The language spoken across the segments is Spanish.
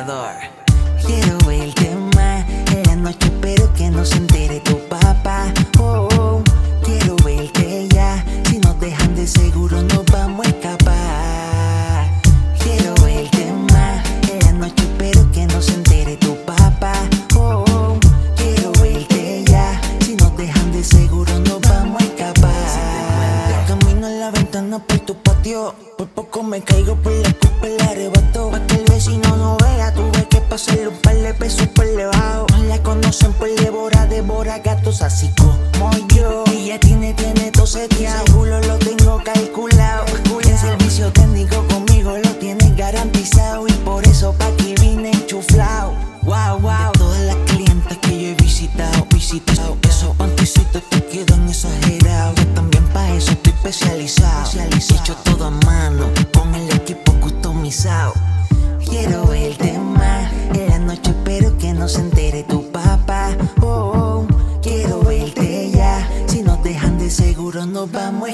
emperador. Quiero verte más en la noche, pero que no se entere tu papá. Oh, oh, quiero verte ya. Si nos dejan de seguro nos vamos a escapar. Quiero verte más en la noche, pero que no se entere tu papá. Oh, oh, quiero verte ya. Si nos dejan de seguro nos vamos a escapar. Camino en la ventana por tu patio. Por poco me caigo por la culpa el arrebato. Pa' que el vecino no vea, tuve que pasarle un par de pesos por debajo. No la conocen por devora gatos así como yo. Ella tiene todo seteado, seguro lo tengo calculado. El servicio técnico conmigo lo tiene garantizado. Y por eso pa' aquí vine enchuflado. Wow, wow. De todas las clientas que yo he visitado, esos panticitos te quedan exagerados. Yo también pa' eso estoy especializado. Hecho todo a mano, con el equipo customizado. Quiero verte más en la noche, pero que no se entere tu papá. Oh, oh, quiero verte ya. Si nos dejan de seguro nos vamos a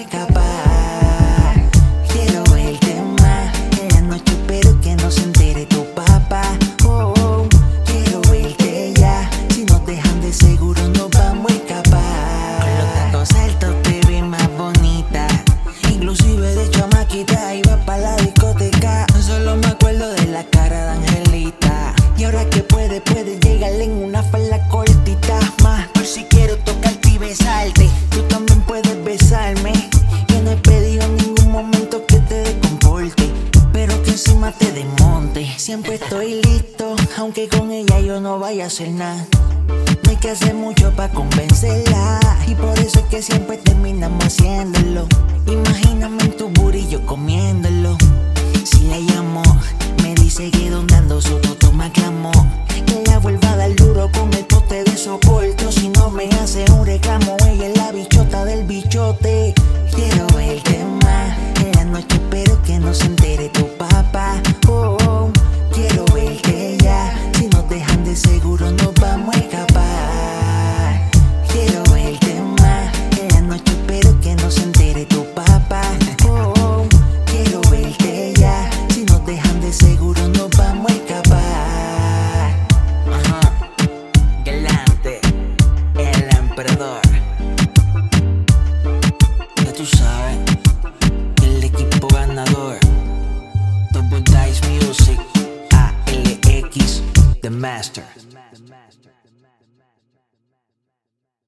escapar. Quiero verte más en la noche, pero que no se entere tu papá. Oh, oh, quiero verte ya. Si nos dejan de seguro nos vamos a escapar. Con los tacos altos te ves más bonita. Inclusive de chamaquita iba pa' la discoteca. Solo me acuerdo de la cara de Angelita. Y ahora que puede llegarle en una falda cortita. Más por si quiero tocarte y besarte. Tú también puedes besarme. Yo no he pedido en ningún momento que te descomporte, pero que encima te desmonte. Siempre estoy listo, aunque con ella yo no vaya a hacer nada. No hay que hacer mucho pa' convencerla. Y por eso es que siempre terminamos haciéndolo. Imagíname en tu burillo comiéndolo. Si la llamo, me dice que donde ando su toto me aclamó. Que la vuelva a dar duro con el poste de soporte. Si no me hace un reclamo, ella es la bichota del bichote. Quiero verte más en la noche, pero que no se entere tu papá. Oh, oh, quiero verte ya. Si nos dejan de seguro nos vamos a escapar. Quiero verte más en la noche, pero que no se entere tu papá. Oh, oh, quiero verte ya. Si nos dejan de seguro nos vamos a escapar. Ajá, galante, el emperador.